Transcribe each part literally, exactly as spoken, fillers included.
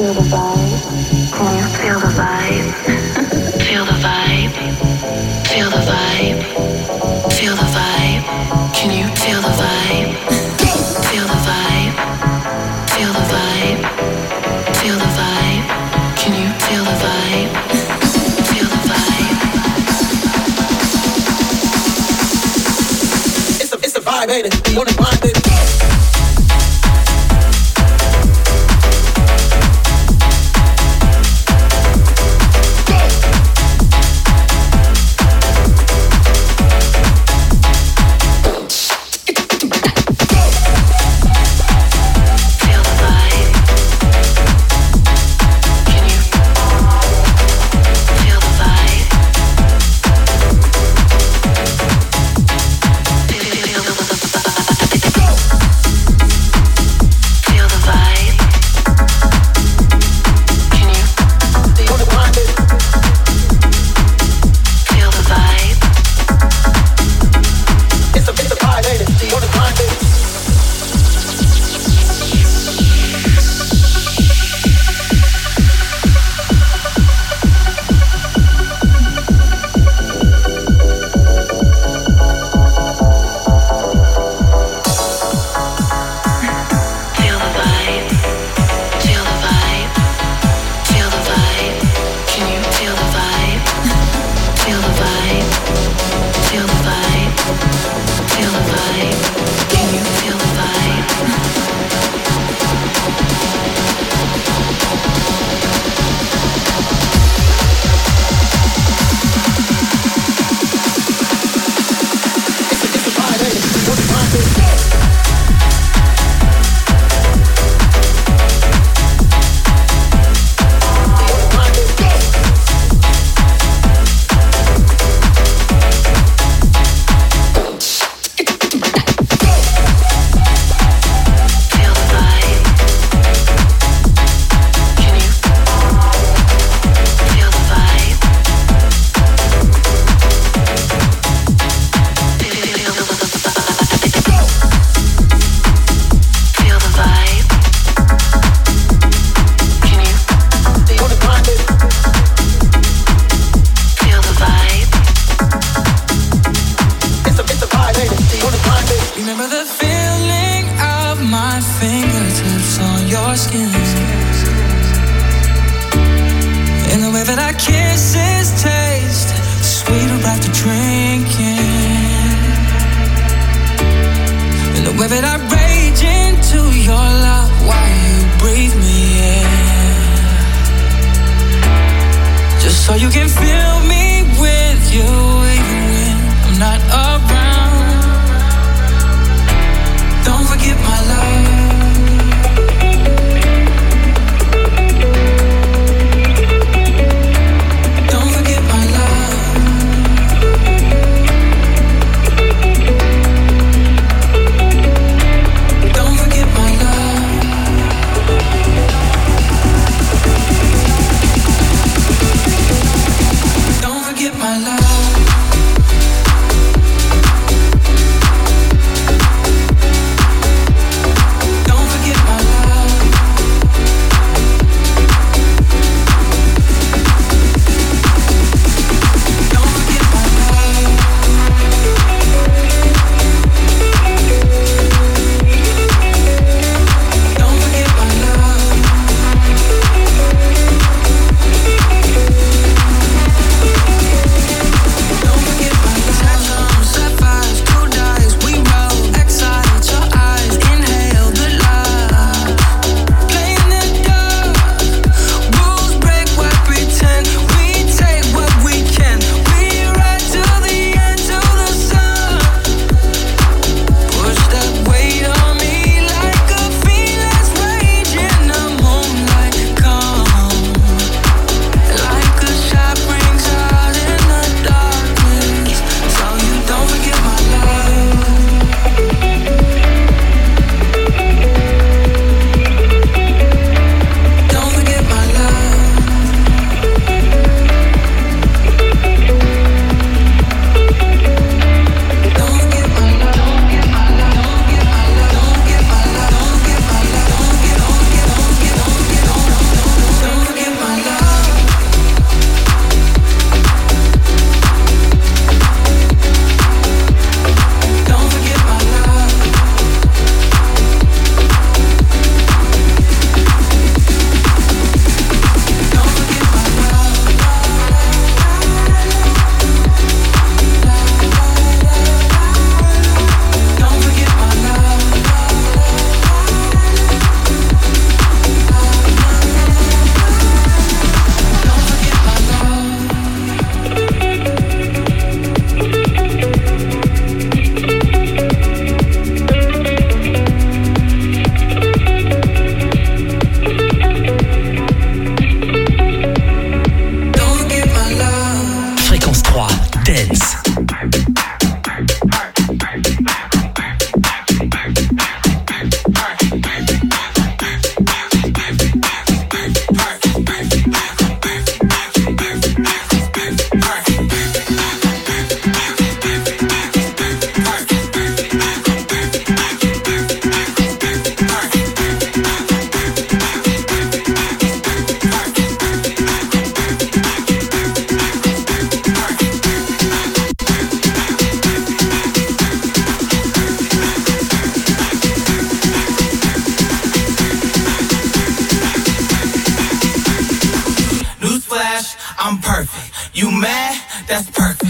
Don't forget my love. You mad? That's perfect.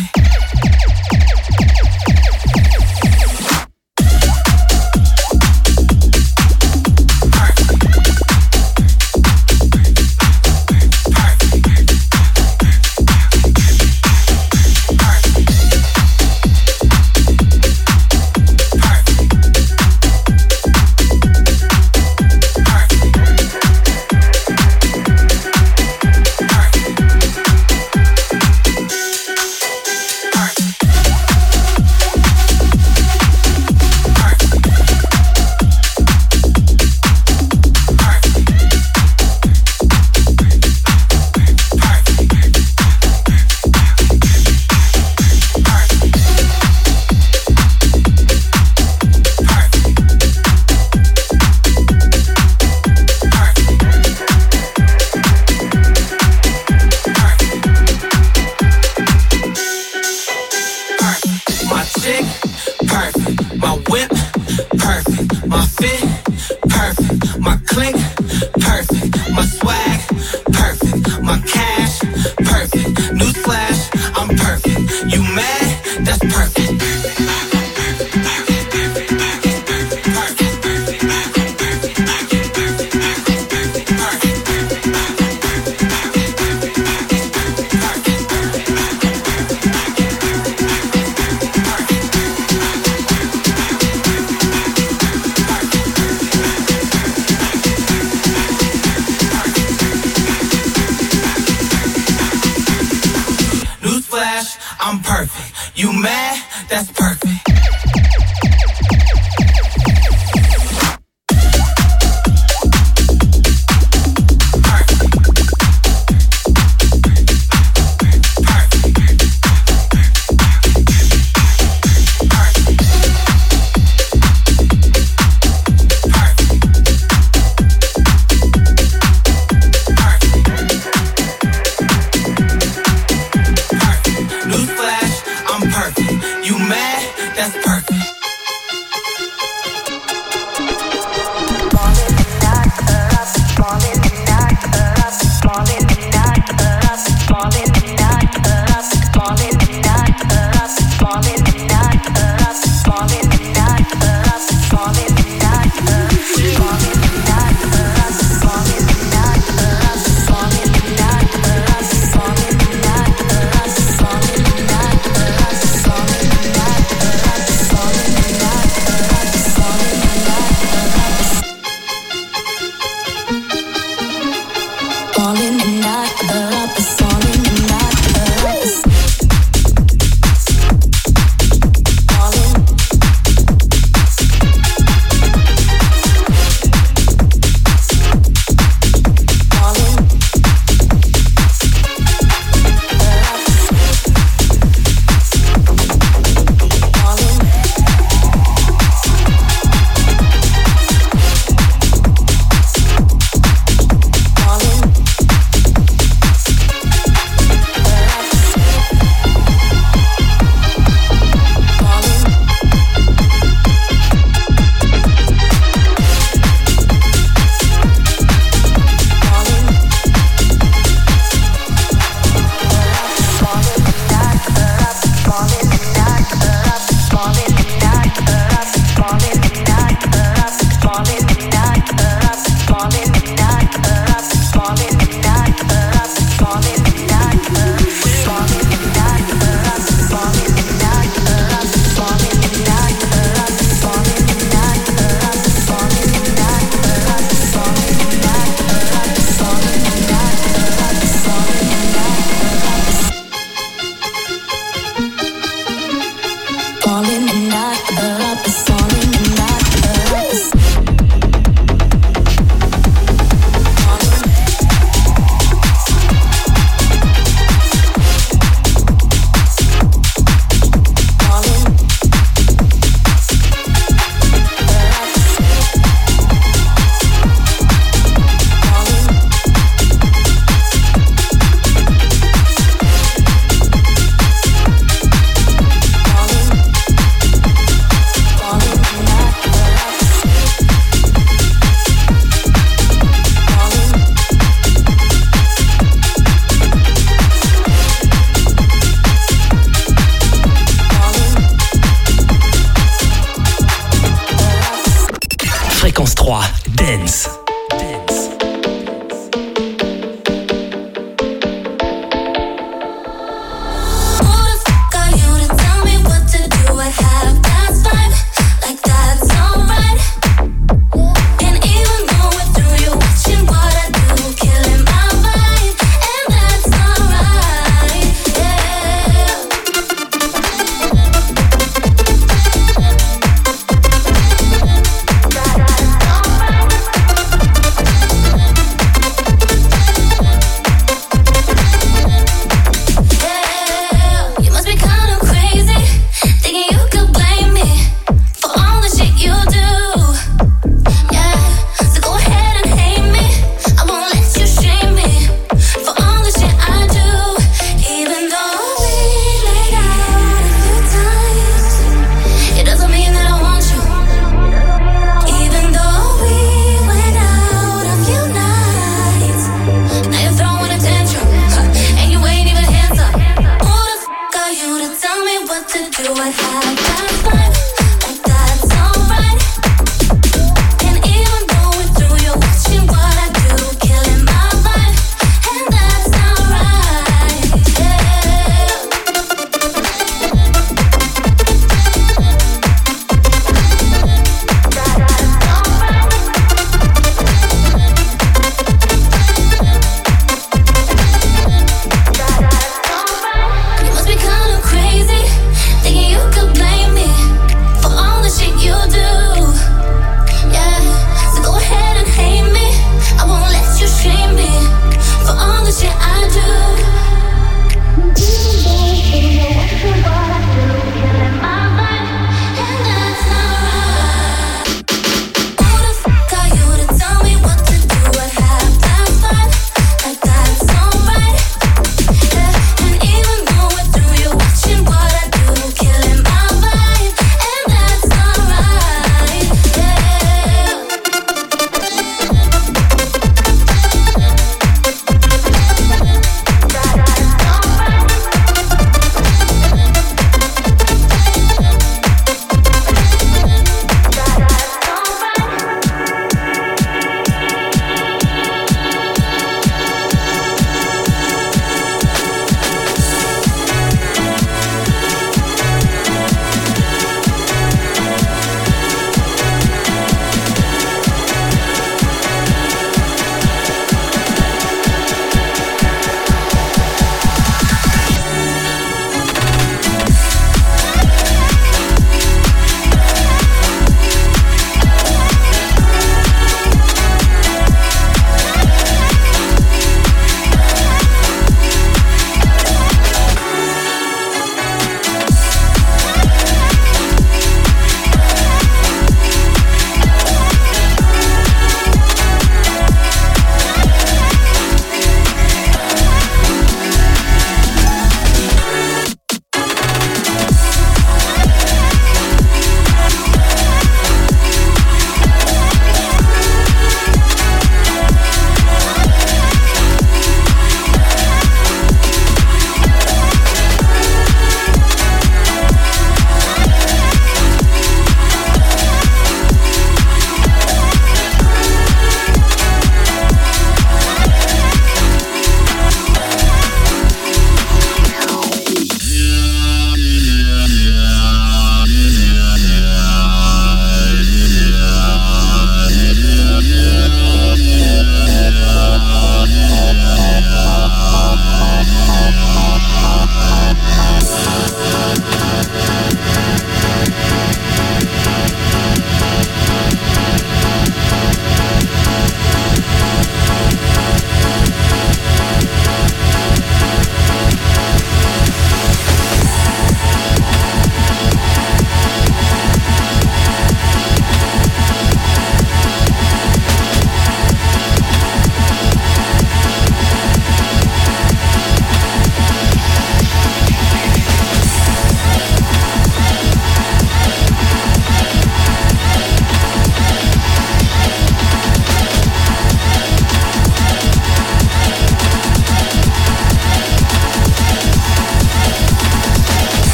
I'm perfect. You mad? That's perfect.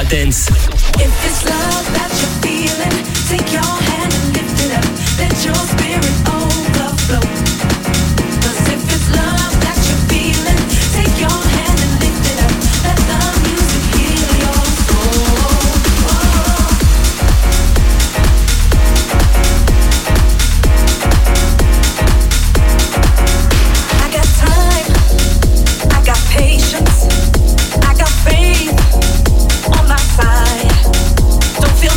Dance. If it's love that you're feeling, take your hand and lift it up. Let your spirit overflow. 'Cause if it's love that you're feeling, take your hand and lift it up. Let the music heal your soul. I got time, I got patience, I got faith on my side. Don't feel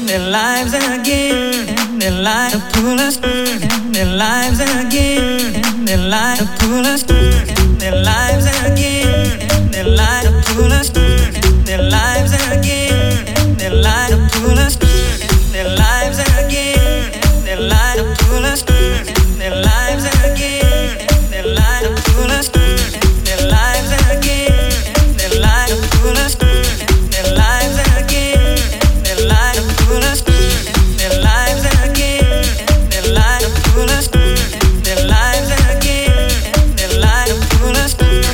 their lives again, their lives to pull us, their lives again, their lives to pull us, their lives again, their lives to pull us, their lives again, their lives to pull us, their lives again, their lives to pull us, their lives again, their lives to pull us, their lives again, their lives to pull us, their lives again, their lives to pull us, their lives again, their lives to pull us, their lives again, their lives to pull us.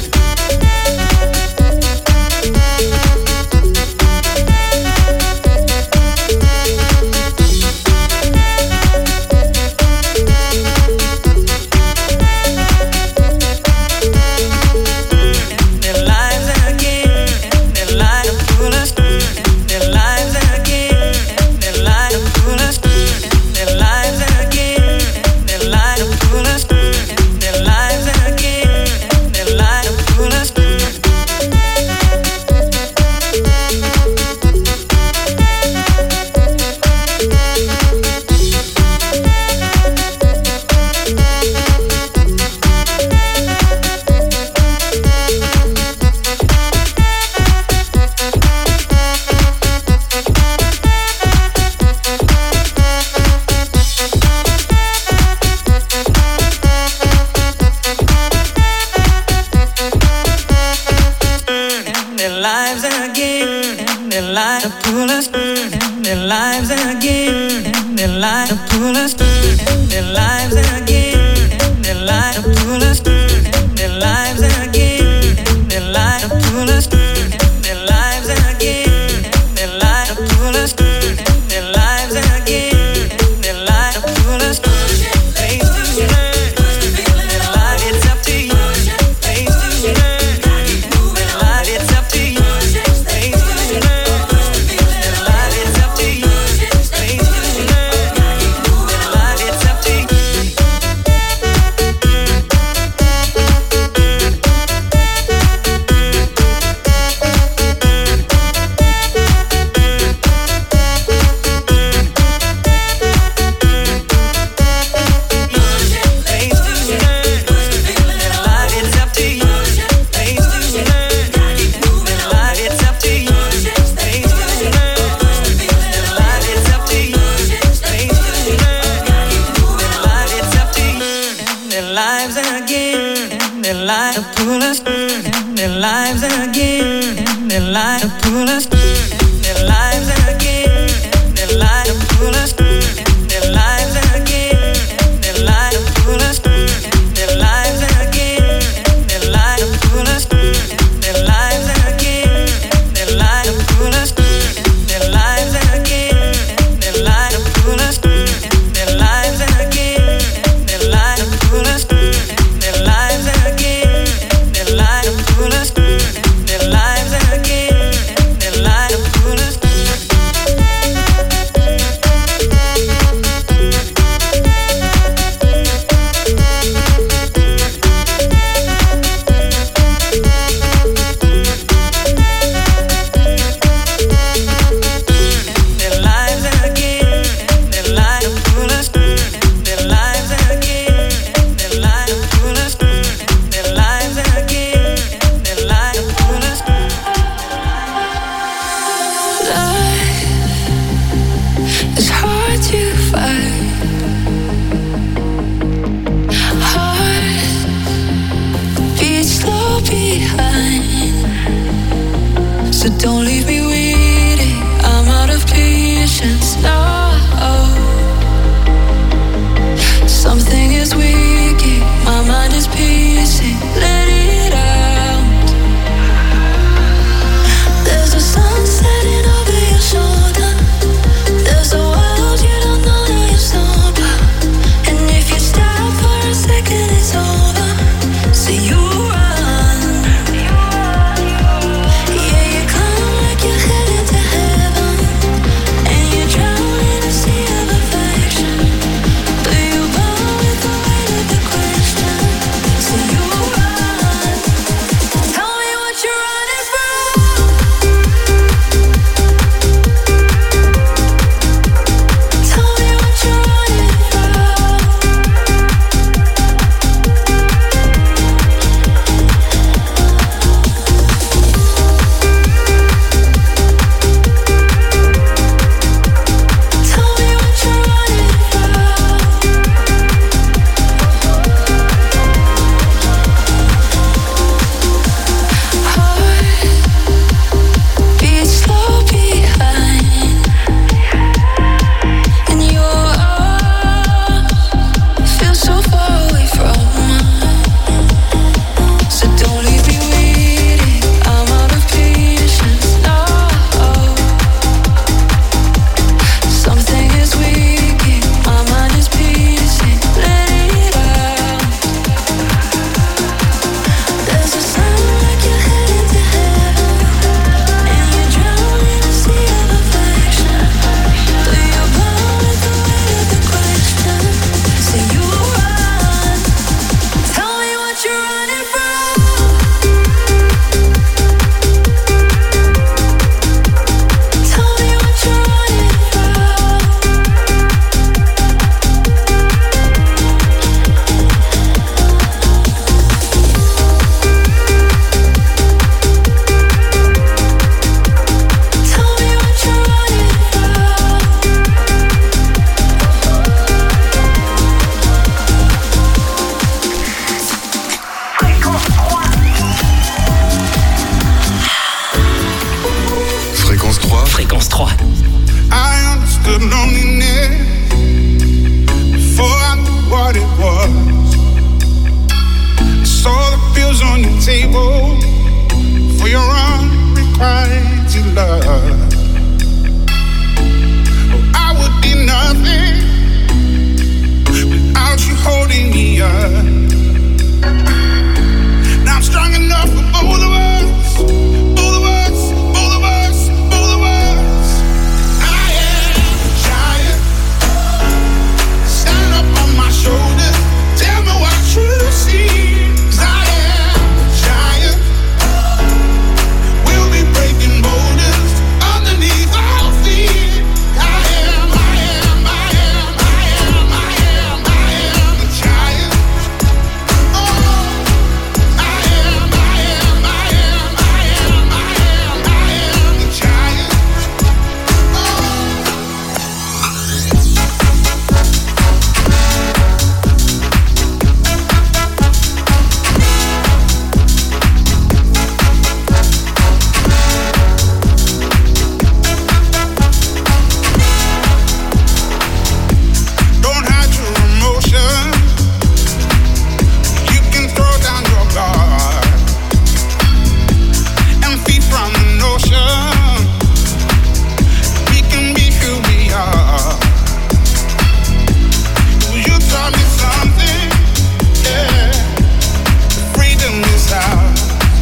Pull us. lives again, their lives grateful for your unrequited love. Oh, I would be nothing without you holding me up. Now I'm strong enough for both of us, both of us, both of us, both of us. I am a giant, stand up on my shoulders, tell me what you see. 'Cause I am a giant, we'll be breaking boulders underneath our feet. I am, I am, I am, I am, I am, I am a giant. Oh, I am, I am, I am, I am, I am, I am a giant. Don't hide your emotion. You can throw down your guard and feed from an ocean. We can be who we are. You taught me something, yeah. Freedom is ours.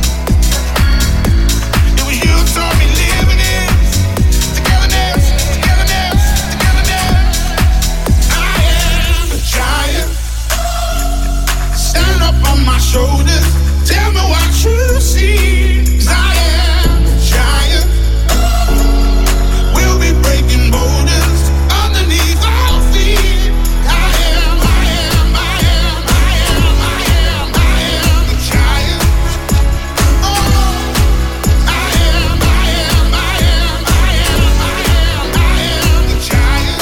It was you taught me living is togetherness, togetherness, togetherness. I am a giant. Stand up on my shoulders, tell me what you see. 'Cause I am a giant, we'll be breaking boulders underneath our feet. I am, I am, I am, I am, I am, I am a giant. Oh, I am, I am, I am, I am, I am, I am a giant.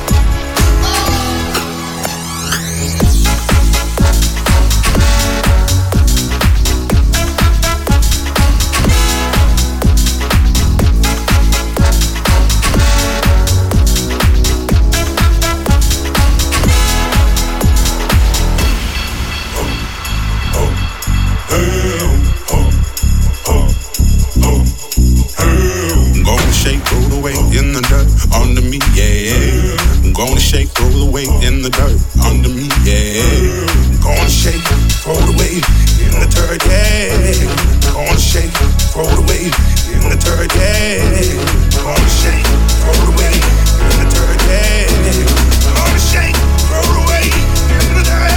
I'm gonna shake, roll the weight in the dirt under me, yeah. I'm gonna shake, roll the weight in the dirt under me, yeah. I'm gonna shake, roll the weight in the dirt, yeah. I'm gonna shake, roll the weight in the dirt, yeah. I'm gonna shake, roll the weight in the dirt, yeah. I'm gonna shake, roll the weight in the dirt.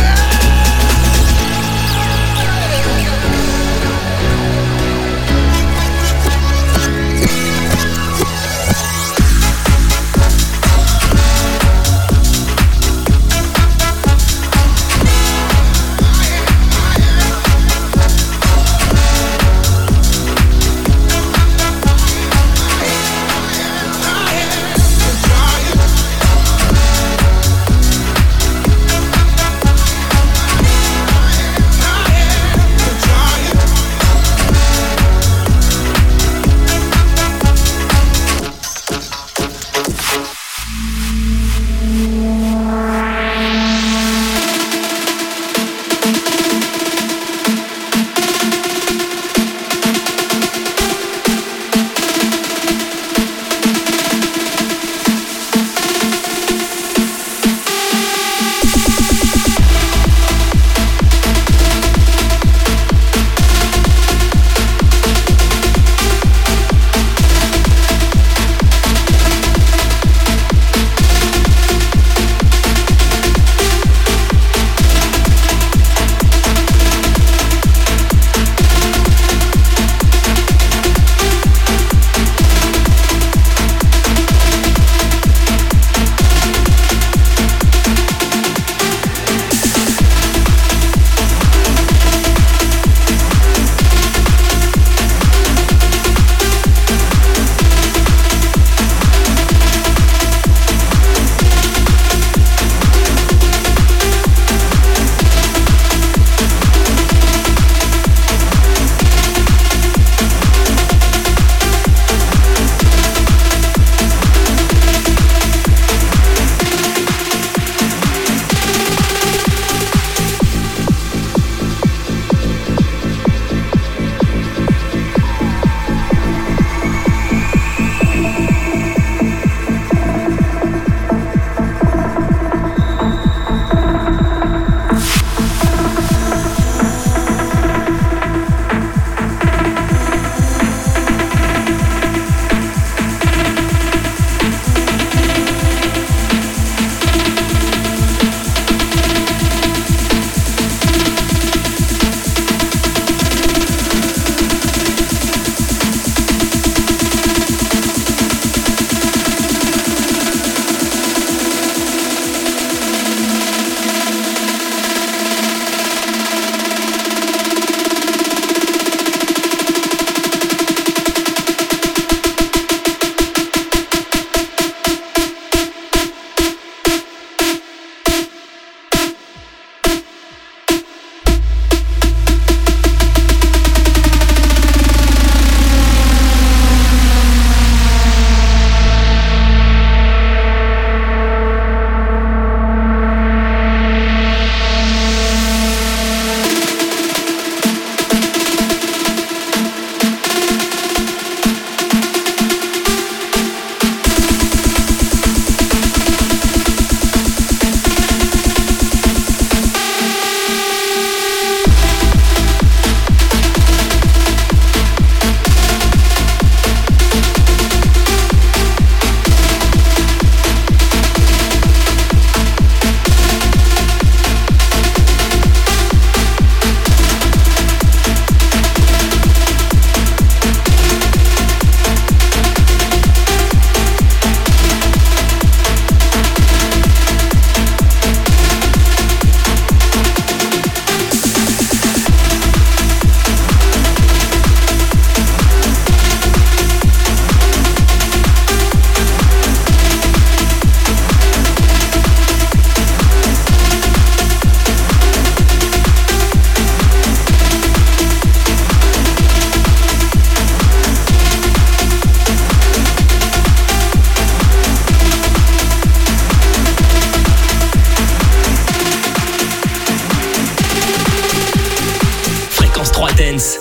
Bass.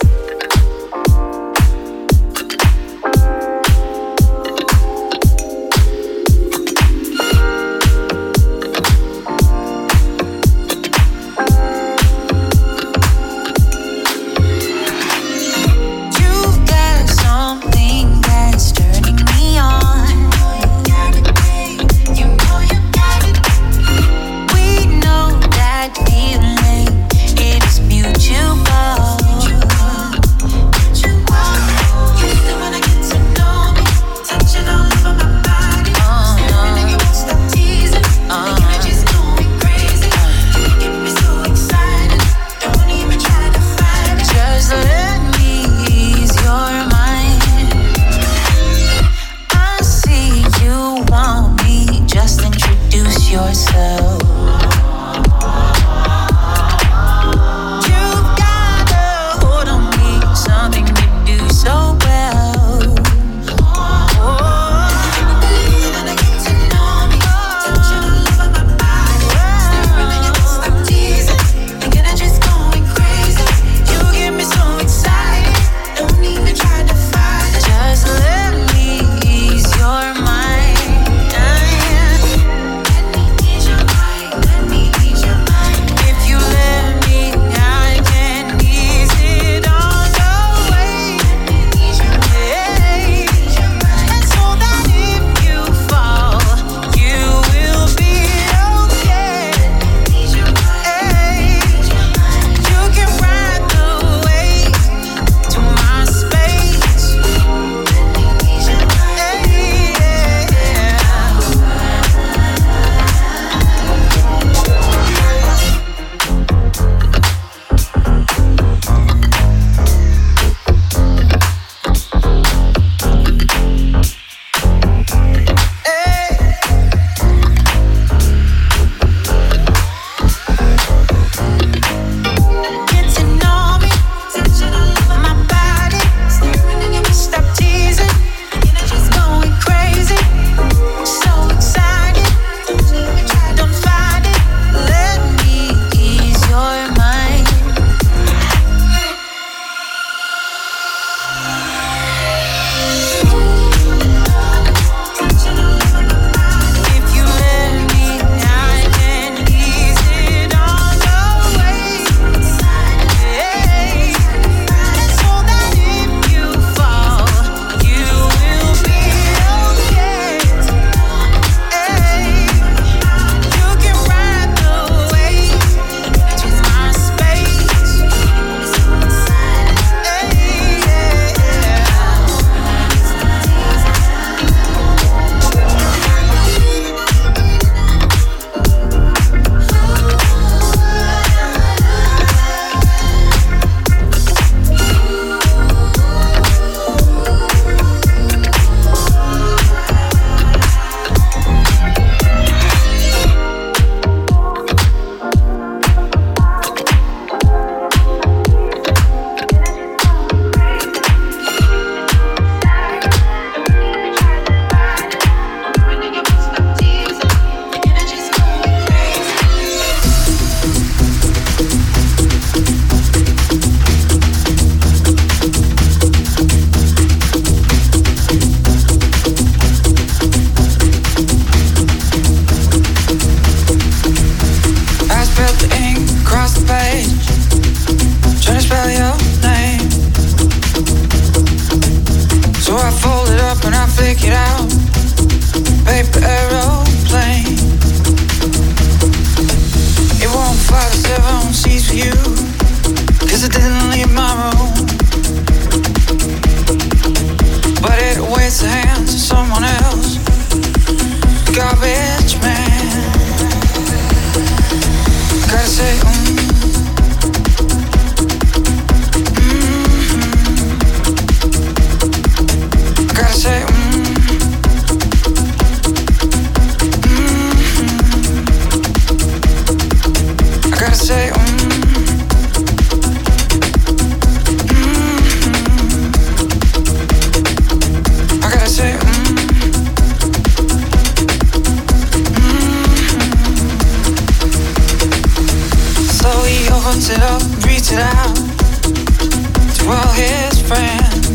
it up, reach it out. to all his friends.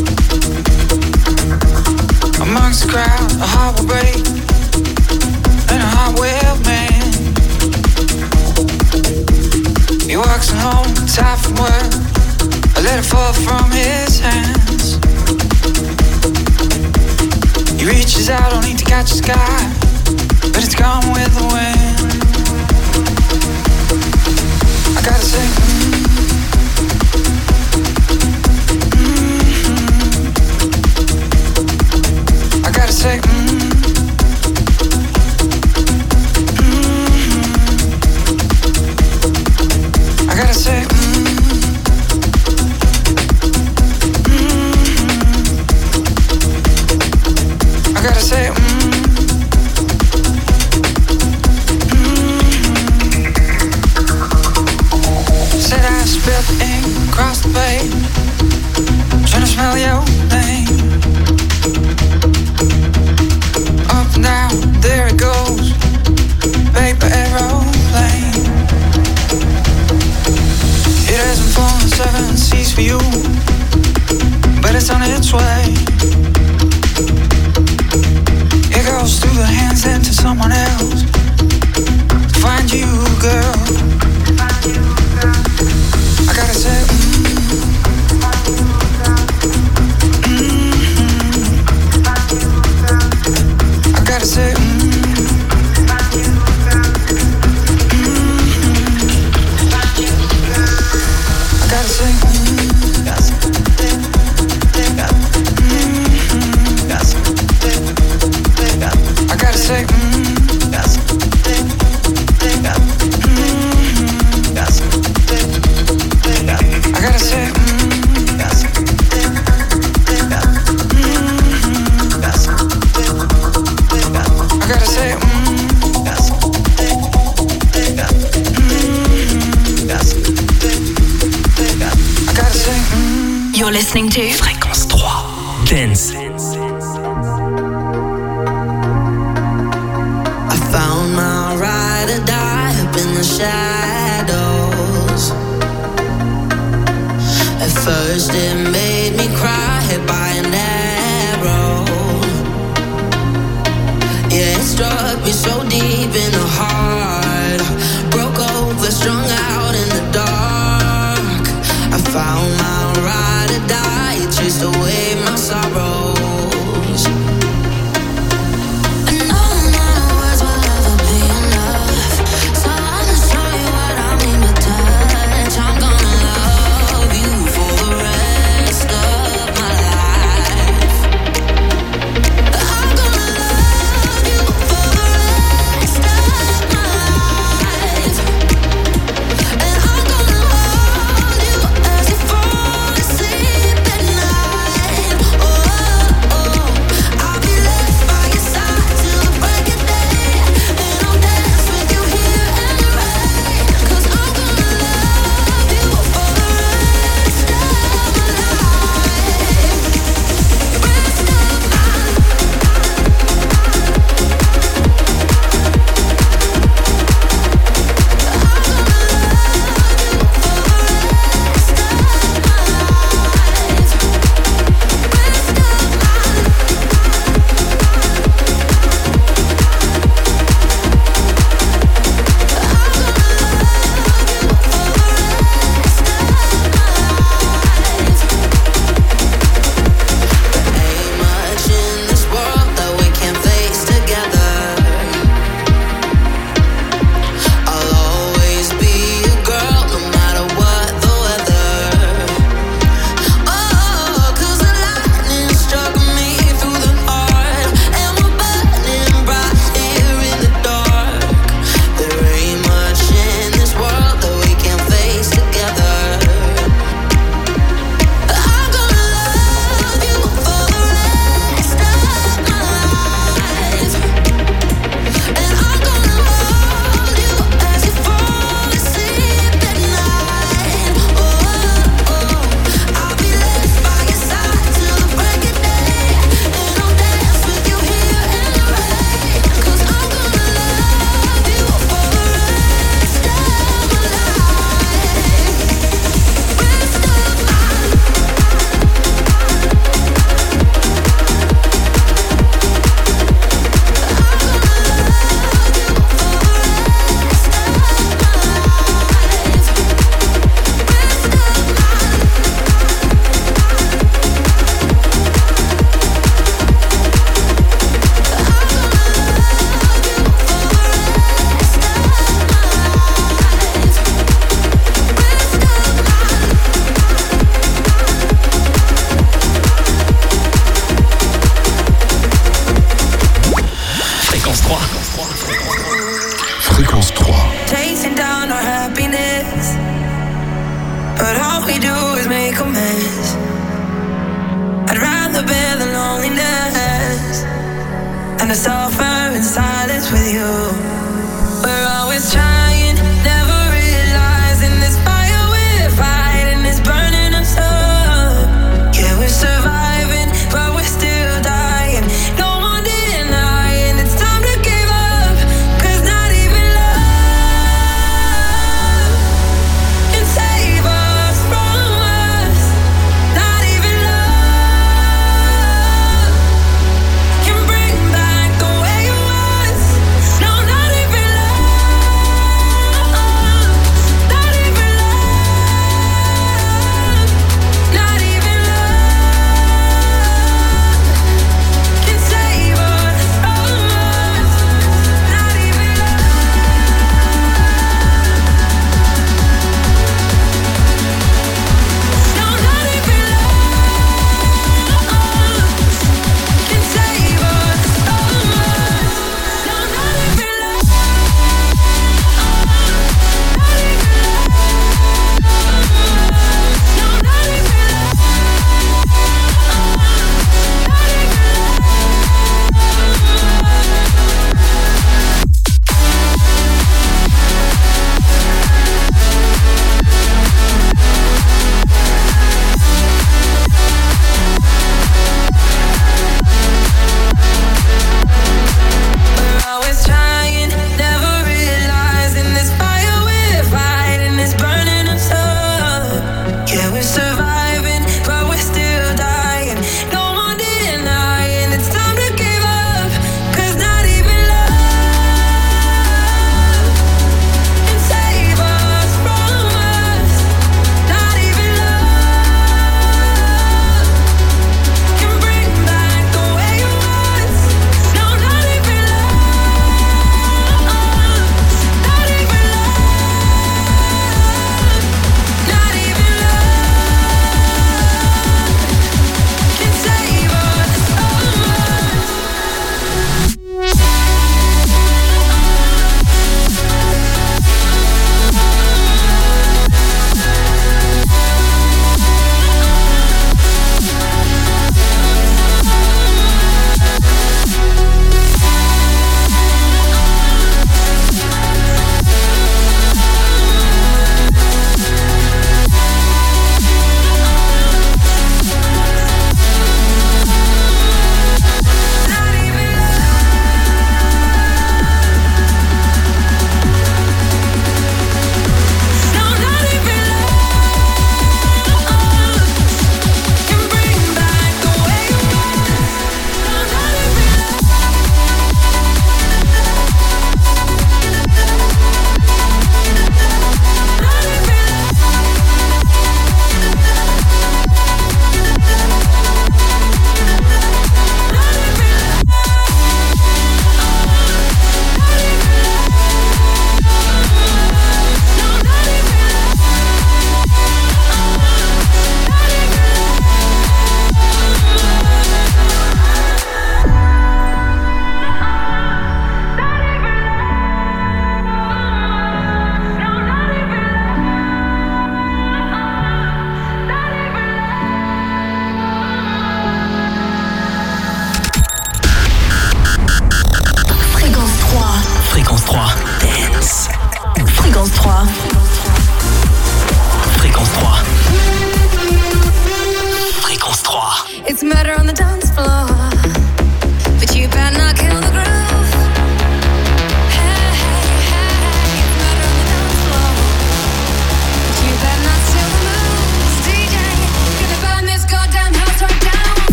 Amongst the crowd, a heart will break, and a heart will mend. He walks home, tired from work, a letter fall from his hands. He reaches out only to catch the sky, but it's gone with the wind. I gotta say, mm, mm-hmm. I gotta say, mm, mm-hmm. I gotta say, mm, mm-hmm. I gotta say, mm. Said I spilled the ink across the page, trying to smell your name. Up and down, there it goes, paper aeroplane. It hasn't fallen seven seas for you, but it's on its way. It goes through the hands and to someone else to find you, girl. I gotta say, mm, mm-hmm. I gotta say, mm, mm-hmm. I gotta say, mm, mm-hmm. I gotta say, mm. I gotta say, mm, I gotta say, mm, I gotta say, mm. You're listening to Fréquence trois Dance. I found my ride or die up in the shadows. At first it made me cry, hit by an arrow. Yeah, it struck me so deep in the heart. Broke over, strung out in the dark. I found my ride or die, it chased away my sorrows. my Fréquence trois. Chasing down our happiness, but all we do is make a mess. I'd rather bear the loneliness and the suffer inside.